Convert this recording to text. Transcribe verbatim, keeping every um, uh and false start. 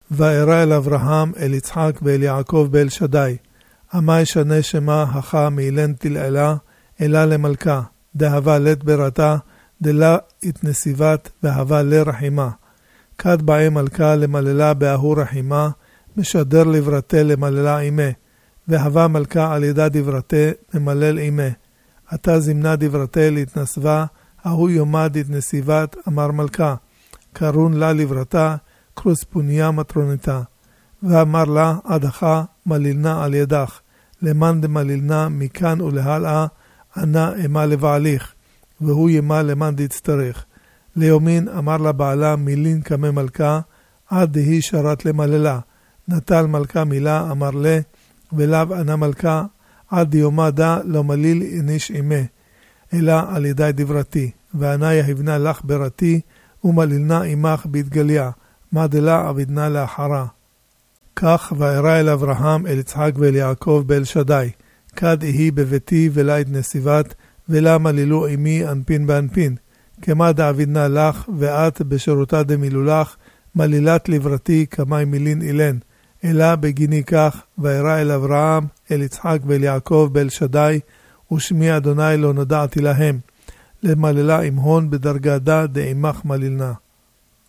וארא אל אברהם, אל יצחק ואל יעקב באל שדי. אמה ישנה שמה הכה מאילן תלעלה, אלה למלכה, דהבה לת ברתה, דלה התנסיבת והבה לרחימה. כד באי מלכה למללה באהו רחימה, משדר לברתה למללה אימה, והבה מלכה על ידה דברתה ממלל אימה. עתה זמנה דברתה להתנסבה, ההוא יומד התנסיבת, אמר מלכה, קרון לה לברתה, קרוספוניה מטרונתה. ואמר לה, עדך מלילנה על ידך, למאן דמלילנה מכאן ולהלאה, ענה אמה לבעליך, והוא ימה למאן דצטרך. ליומין אמר לבעלה מילין כמה מלכה, עד דהי שרת למללה. נטל מלכה מילה, אמר לה, ולאו ענה מלכה, עד דיומה דה לא מליל איניש אימה, אלא על ידי דברתי, וענה יהבנה לך ברתי, ומלילנה אימך בהתגליה, מה דלה עבידנה לאחרה. כך וארא אל אברהם, אל יצחק ואל יעקב באל שדי, כד היא בביתי ולה התנסיבת, ולה מלילו אימי אנפין באנפין, כמה דעבידנה לך, ואת בשירותה דמילולך, מלילת לברתי כמה מילין אילן, אלא בגיני כך, וארא אל אברהם, אל יצחק ואל יעקב באל שדי, ושמי אדוני לא נודעתי להם, למללה עם הון בדרגה דה דאימך מלילנה.